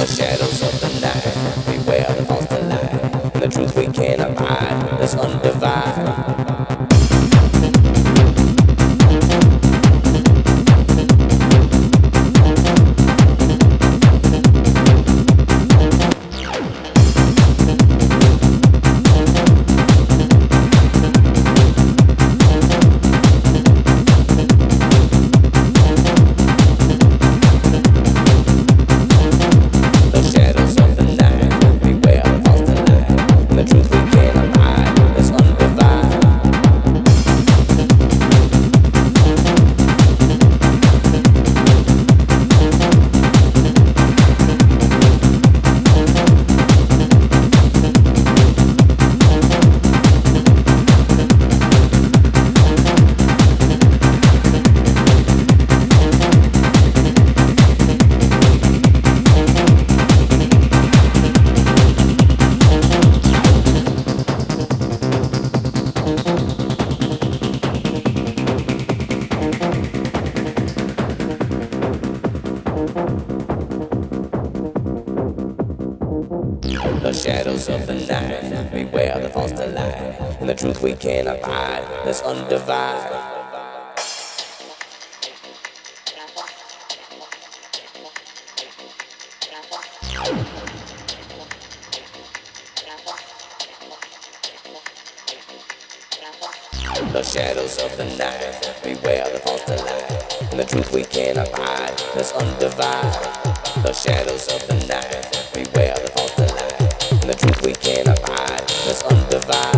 The shadows of the night, beware the false delight. And the truth we can't abide, that's undivided. The shadows of the night, beware the false delight. And the truth we can't abide, that's undivided. The shadows of the night, beware the false delight. And the truth we can't abide, that's undivided. The shadows of the night, beware the false delight. And the truth we can't abide, that's undivided.